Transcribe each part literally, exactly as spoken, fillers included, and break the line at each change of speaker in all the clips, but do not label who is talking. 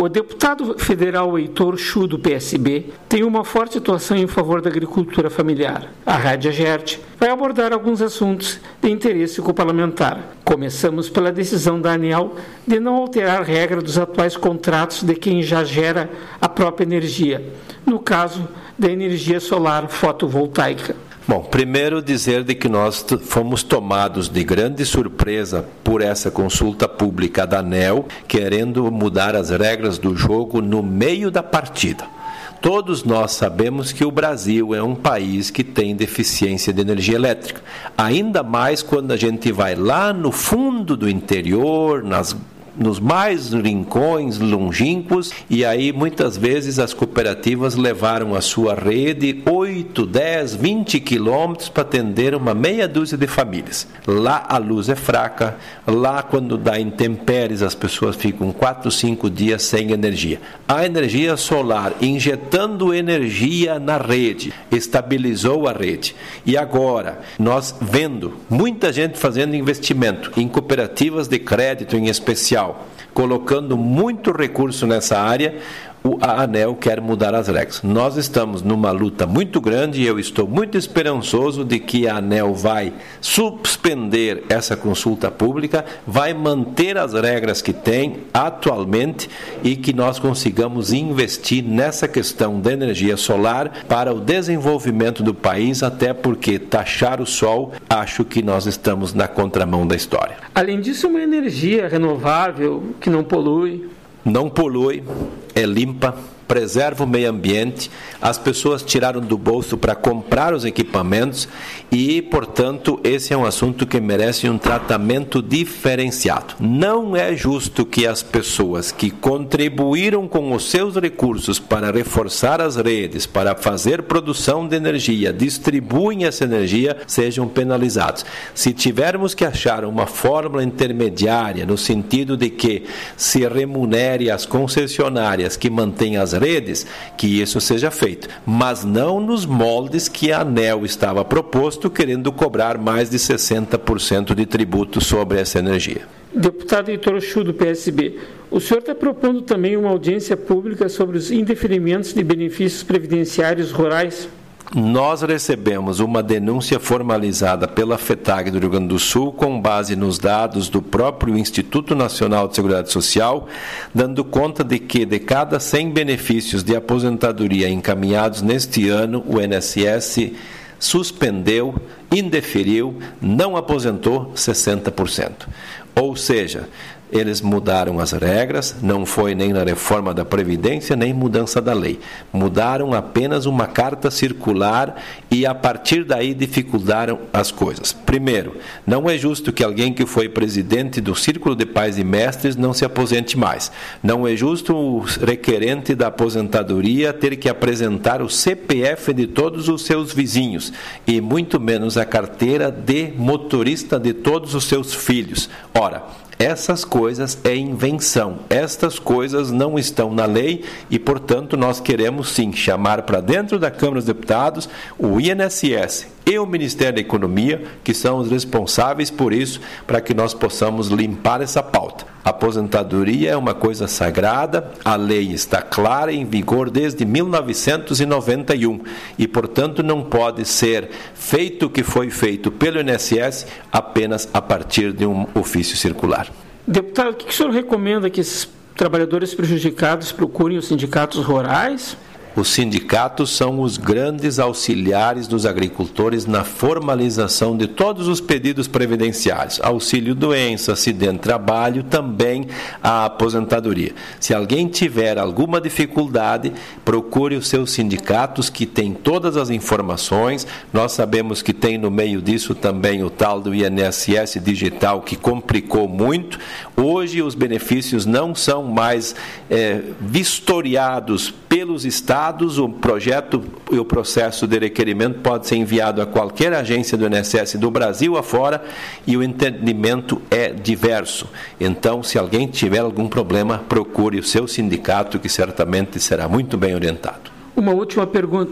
O deputado federal Heitor Chu, do P S B, tem uma forte atuação em favor da agricultura familiar. A Rádio Agerte vai abordar alguns assuntos de interesse parlamentar. Começamos pela decisão da ANEEL de não alterar a regra dos atuais contratos de quem já gera a própria energia, no caso da energia solar fotovoltaica.
Bom, primeiro dizer de que nós t- fomos tomados de grande surpresa por essa consulta pública da ANEEL, querendo mudar as regras do jogo no meio da partida. Todos nós sabemos que o Brasil é um país que tem deficiência de energia elétrica, ainda mais quando a gente vai lá no fundo do interior, nas nos mais rincões longínquos, e aí muitas vezes as cooperativas levaram a sua rede oito, dez, vinte quilômetros para atender uma meia dúzia de famílias. Lá a luz é fraca, lá quando dá intempéries as pessoas ficam quatro, cinco dias sem energia. A energia solar injetando energia na rede, estabilizou a rede. E agora, nós vendo muita gente fazendo investimento em cooperativas de crédito em especial, colocando muito recurso nessa área, a ANEEL quer mudar as regras. Nós estamos numa luta muito grande e eu estou muito esperançoso de que a ANEEL vai suspender essa consulta pública, vai manter as regras que tem atualmente e que nós consigamos investir nessa questão da energia solar para o desenvolvimento do país, até porque taxar o sol, acho que nós estamos na contramão da história.
Além disso, uma energia renovável que não polui.
Não polui, é limpa, preserva o meio ambiente, as pessoas tiraram do bolso para comprar os equipamentos e, portanto, esse é um assunto que merece um tratamento diferenciado. Não é justo que as pessoas que contribuíram com os seus recursos para reforçar as redes, para fazer produção de energia, distribuem essa energia, sejam penalizados. Se tivermos que achar uma fórmula intermediária, no sentido de que se remunere as concessionárias que mantêm as redes, que isso seja feito, mas não nos moldes que a ANEEL estava proposto, querendo cobrar mais de sessenta por cento de tributo sobre essa energia.
Deputado Heitor Chu, do P S B, o senhor está propondo também uma audiência pública sobre os indeferimentos de benefícios previdenciários rurais?
Nós recebemos uma denúncia formalizada pela FETAG do Rio Grande do Sul, com base nos dados do próprio Instituto Nacional de Seguridade Social, dando conta de que de cada cem benefícios de aposentadoria encaminhados neste ano, o I N S S suspendeu, indeferiu, não aposentou sessenta por cento. Ou seja, eles mudaram as regras, não foi nem na reforma da Previdência, nem mudança da lei. Mudaram apenas uma carta circular e, a partir daí, dificultaram as coisas. Primeiro, não é justo que alguém que foi presidente do Círculo de Pais e Mestres não se aposente mais. Não é justo o requerente da aposentadoria ter que apresentar o C P F de todos os seus vizinhos e, muito menos, a carteira de motorista de todos os seus filhos. Ora, essas coisas é invenção, estas coisas não estão na lei e, portanto, nós queremos sim chamar para dentro da Câmara dos Deputados o I N S S e o Ministério da Economia, que são os responsáveis por isso, para que nós possamos limpar essa pauta. A aposentadoria é uma coisa sagrada, a lei está clara, em vigor desde mil novecentos e noventa e um e, portanto, não pode ser feito o que foi feito pelo I N S S apenas a partir de um ofício circular.
Deputado, o que o senhor recomenda que esses trabalhadores prejudicados procurem os sindicatos rurais?
Os sindicatos são os grandes auxiliares dos agricultores na formalização de todos os pedidos previdenciários, auxílio-doença, acidente-trabalho, também a aposentadoria. Se alguém tiver alguma dificuldade, procure os seus sindicatos que têm todas as informações. Nós sabemos que tem no meio disso também o tal do I N S S digital, que complicou muito. Hoje os benefícios não são mais é, vistoriados pelos estados. O projeto e o processo de requerimento pode ser enviado a qualquer agência do I N S S do Brasil afora e o entendimento é diverso. Então, se alguém tiver algum problema, procure o seu sindicato, que certamente será muito bem orientado.
Uma última pergunta.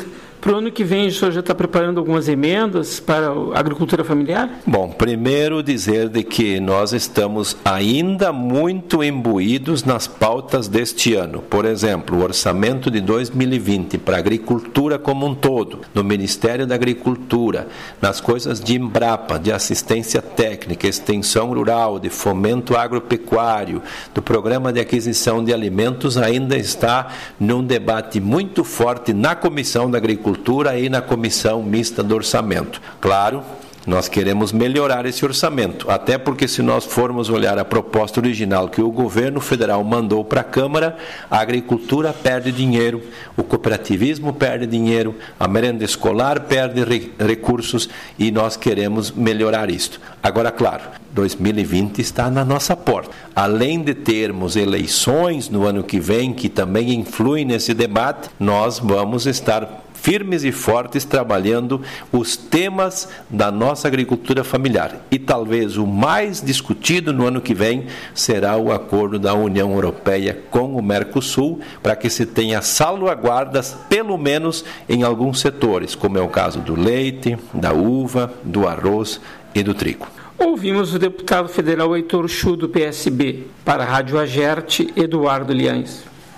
Para o ano que vem, o senhor já está preparando algumas emendas para a agricultura familiar?
Bom, primeiro dizer de que nós estamos ainda muito imbuídos nas pautas deste ano. Por exemplo, o orçamento de dois mil e vinte para a agricultura como um todo, no Ministério da Agricultura, nas coisas de Embrapa, de assistência técnica, extensão rural, de fomento agropecuário, do programa de aquisição de alimentos, ainda está num debate muito forte na Comissão da Agricultura e na Comissão Mista do Orçamento. Claro, nós queremos melhorar esse orçamento, até porque se nós formos olhar a proposta original que o governo federal mandou para a Câmara, a agricultura perde dinheiro, o cooperativismo perde dinheiro, a merenda escolar perde re- recursos e nós queremos melhorar isto. Agora, claro, dois mil e vinte está na nossa porta. Além de termos eleições no ano que vem, que também influem nesse debate, nós vamos estar firmes e fortes trabalhando os temas da nossa agricultura familiar. E talvez o mais discutido no ano que vem será o acordo da União Europeia com o Mercosul, para que se tenha salvaguardas, pelo menos em alguns setores, como é o caso do leite, da uva, do arroz e do trigo.
Ouvimos o deputado federal Heitor Chu, do P S B. Para a Rádio Agerte, Eduardo Liães.